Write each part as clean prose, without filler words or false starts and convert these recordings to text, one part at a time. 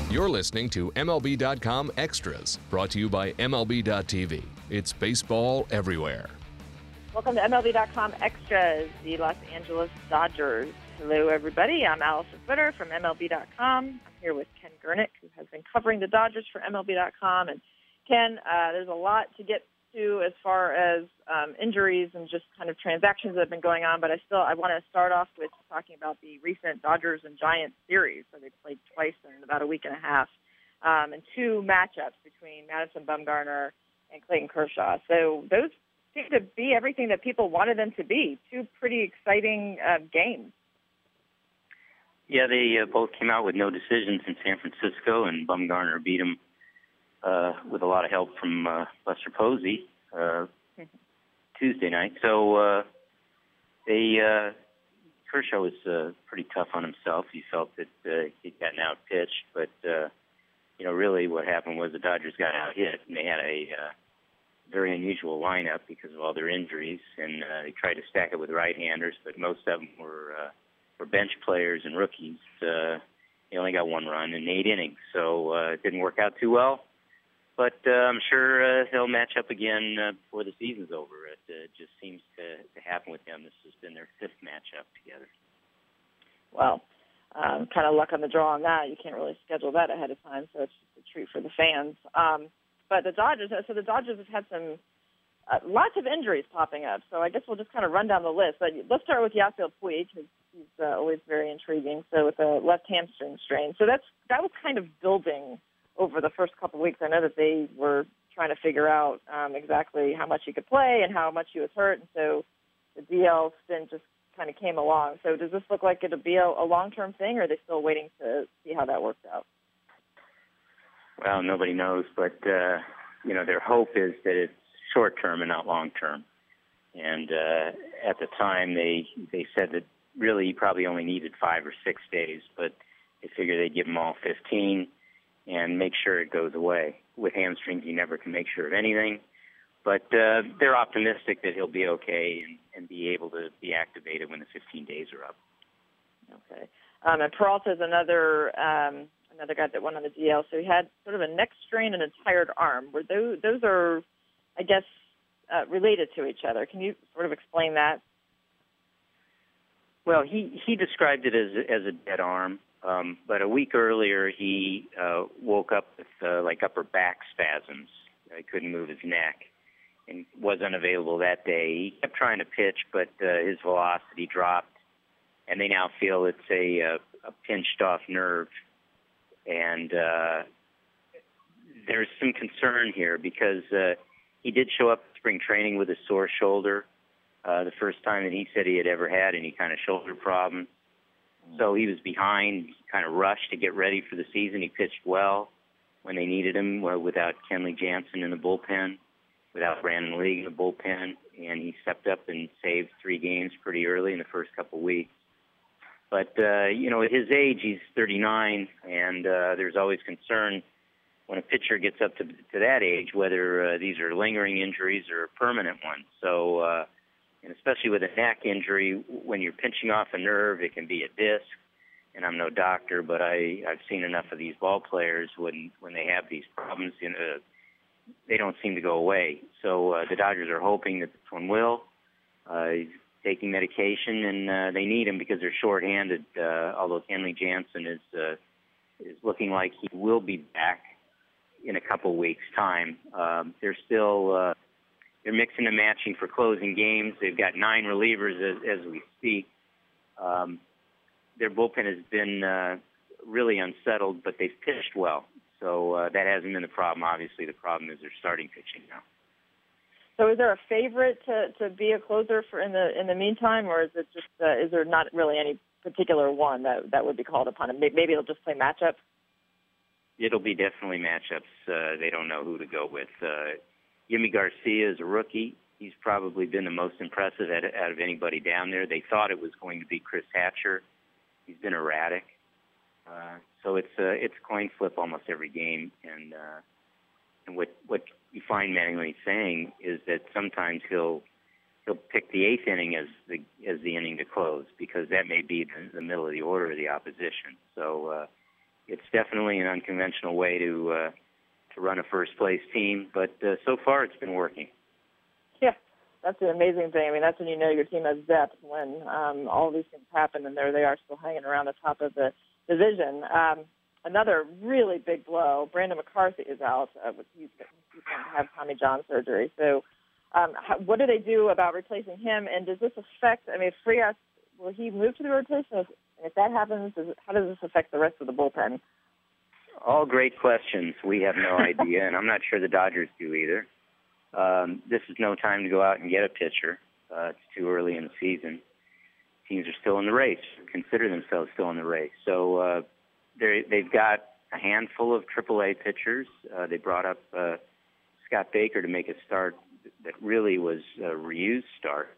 You're listening to MLB.com Extras, brought to you by MLB.tv. It's baseball everywhere. Welcome to MLB.com Extras, the Los Angeles Dodgers. Hello, everybody. I'm Allison Footer from MLB.com. I'm here with Ken Gurnick, who has been covering the Dodgers for MLB.com. And Ken, there's a lot to get to as far as injuries and just kind of transactions that have been going on. But I want to start off with talking about the recent Dodgers and Giants series. So they played twice in about a week and a half, and two matchups between Madison Bumgarner and Clayton Kershaw. So those seem to be everything that people wanted them to be. Two pretty exciting games. Yeah, they both came out with no decisions in San Francisco, and Bumgarner beat them with a lot of help from Buster Posey Tuesday night. So Kershaw was pretty tough on himself. He felt that he'd gotten out-pitched, but really what happened was the Dodgers got out-hit, and they had a very unusual lineup because of all their injuries, and they tried to stack it with right-handers, but most of them were bench players and rookies. They only got one run in 8 innings, so it didn't work out too well. But I'm sure they'll match up again before the season's over. It just seems to happen with them. This has been their 5th matchup together. Well, kind of luck on the draw on that. You can't really schedule that ahead of time, so it's just a treat for the fans. But the Dodgers have had some lots of injuries popping up. So I guess we'll just kind of run down the list. But let's start with Yasiel Puig, because he's always very intriguing. So with a left hamstring strain. So that was kind of building over the first couple of weeks. I know that they were trying to figure out exactly how much he could play and how much he was hurt. And so the DL stint just kind of came along. So does this look like it'll be a long-term thing, or are they still waiting to see how that works out? Well, nobody knows, but, their hope is that it's short-term and not long-term. And at the time, they said that really he probably only needed 5 or 6 days, but they figure they'd give him all 15 and make sure it goes away. With hamstrings, you never can make sure of anything. But they're optimistic that he'll be okay and be able to be activated when the 15 days are up. Okay. And Peralta's another guy that went on the DL. So he had sort of a neck strain and a tired arm. Were those are, I guess, related to each other. Can you sort of explain that? Well, he described it as a dead arm. But a week earlier, he woke up with upper back spasms. He couldn't move his neck and was unavailable that day. He kept trying to pitch, but his velocity dropped, and they now feel it's a pinched off nerve. And there's some concern here because he did show up at spring training with a sore shoulder, the first time that he said he had ever had any kind of shoulder problem. So he was behind, kind of rushed to get ready for the season. He pitched well when they needed him, without Kenley Jansen in the bullpen, without Brandon League in the bullpen, and he stepped up and saved 3 games pretty early in the first couple of weeks. But, at his age, he's 39, and there's always concern when a pitcher gets up to that age, whether these are lingering injuries or permanent ones. So, and especially with a neck injury, when you're pinching off a nerve, it can be a disc. And I'm no doctor, but I've seen enough of these ball players when they have these problems, they don't seem to go away. So the Dodgers are hoping that this one will. He's taking medication, and they need him because they're shorthanded. Although Kenley Jansen is looking like he will be back in a couple of weeks' time. They're still they're mixing and matching for closing games. They've got 9 relievers as we speak. Their bullpen has been really unsettled, but they've pitched well. So that hasn't been the problem. Obviously, the problem is their starting pitching now. So is there a favorite to be a closer for in the meantime, or is it just is there not really any particular one that would be called upon? Maybe they'll just play matchups? It'll be definitely matchups. They don't know who to go with. Yimi Garcia is a rookie. He's probably been the most impressive out of anybody down there. They thought it was going to be Chris Hatcher. He's been erratic. So it's a coin flip almost every game. And what you find Mattingly saying is that sometimes he'll pick the 8th inning as the inning to close, because that may be the middle of the order of the opposition. So it's definitely an unconventional way to run a first-place team, but so far it's been working. Yeah, that's an amazing thing. I mean, that's when you know your team has depth, when all these things happen, and there they are still hanging around the top of the division. Another really big blow, Brandon McCarthy is out. He's going to have Tommy John surgery. So what do they do about replacing him, and does this affect, I mean, Frias, will he move to the rotation? If that happens, how does this affect the rest of the bullpen? All great questions. We have no idea, and I'm not sure the Dodgers do either. This is no time to go out and get a pitcher. It's too early in the season. Teams are still in the race, consider themselves still in the race. So they've got a handful of AAA pitchers. They brought up Scott Baker to make a start that really was a reused start.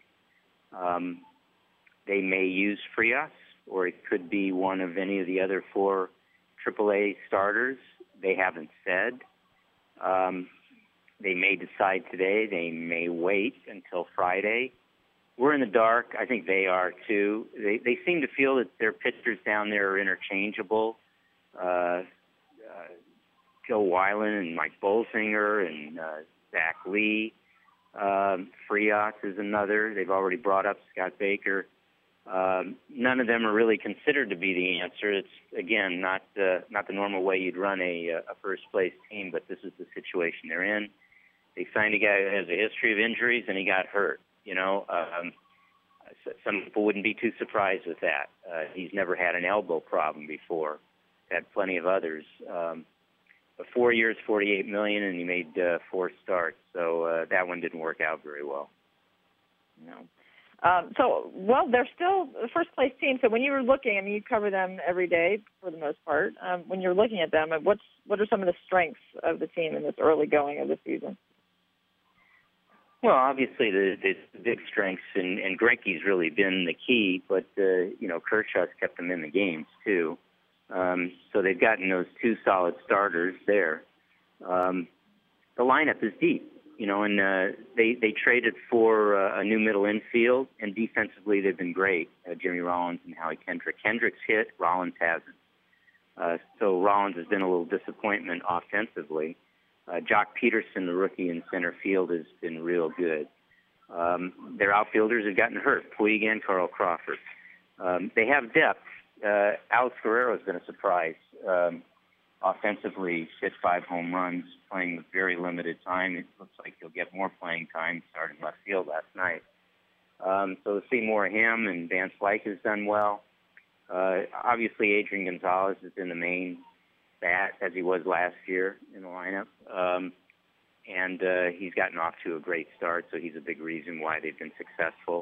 They may use Frias, or it could be one of any of the other 4 AAA starters. They haven't said. They may decide today. They may wait until Friday. We're in the dark. I think they are too. They seem to feel that their pitchers down there are interchangeable. Joe Weiland and Mike Bolsinger and Zach Lee. Frias is another. They've already brought up Scott Baker. None of them are really considered to be the answer. It's, again, not the normal way you'd run a first-place team, but this is the situation they're in. They signed a guy who has a history of injuries, and he got hurt. You know, some people wouldn't be too surprised with that. He's never had an elbow problem before. Had plenty of others. But 4 years, $48 million, and he made 4 starts. So that one didn't work out very well. No. They're still the first-place team. So when you were looking, I mean, you cover them every day for the most part. When you're looking at them, what are some of the strengths of the team in this early going of the season? Well, obviously the big strengths, and Greinke's really been the key, but, Kershaw's kept them in the games, too. So they've gotten those 2 solid starters there. The lineup is deep. And they traded for a new middle infield, and defensively they've been great. Jimmy Rollins and Howie Kendrick. Kendrick's hit, Rollins hasn't. So Rollins has been a little disappointment offensively. Jock Peterson, the rookie in center field, has been real good. Their outfielders have gotten hurt, Puig and Carl Crawford. They have depth. Alex Guerrero has been a surprise. Offensively, hit 5 home runs, playing with very limited time. It looks like he'll get more playing time, starting left field last night. So to see more of him, and Van Slyke has done well. Obviously, Adrian Gonzalez has been the main bat, as he was last year in the lineup. And he's gotten off to a great start, so he's a big reason why they've been successful.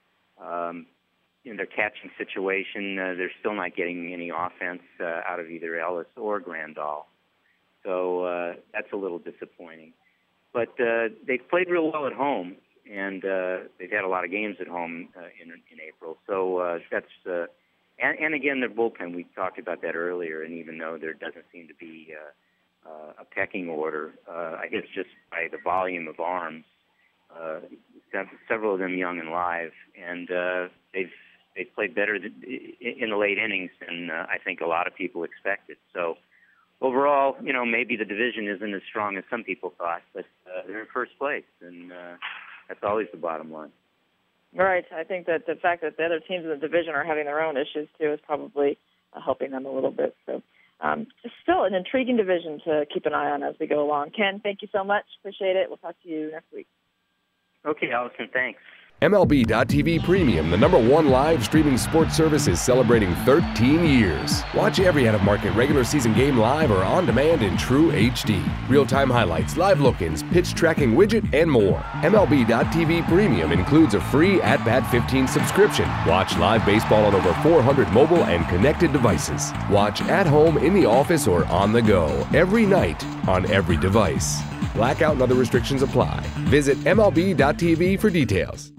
In their catching situation, they're still not getting any offense out of either Ellis or Grandal. So that's a little disappointing. But they've played real well at home, and they've had a lot of games at home in April. So that's and again, their bullpen, we talked about that earlier, and even though there doesn't seem to be a pecking order, I guess just by the volume of arms, several of them young and live, and they've played better in the late innings than I think a lot of people expected. So overall, maybe the division isn't as strong as some people thought, but they're in first place, and that's always the bottom line. Right. I think that the fact that the other teams in the division are having their own issues, too, is probably helping them a little bit. So just still an intriguing division to keep an eye on as we go along. Ken, thank you so much. Appreciate it. We'll talk to you next week. Okay, Allison, thanks. MLB.TV Premium, the #1 live streaming sports service, is celebrating 13 years. Watch every out-of-market regular season game live or on demand in true HD. Real-time highlights, live look-ins, pitch tracking widget, and more. MLB.TV Premium includes a free At-Bat 15 subscription. Watch live baseball on over 400 mobile and connected devices. Watch at home, in the office, or on the go every night on every device. Blackout and other restrictions apply. Visit MLB.TV for details.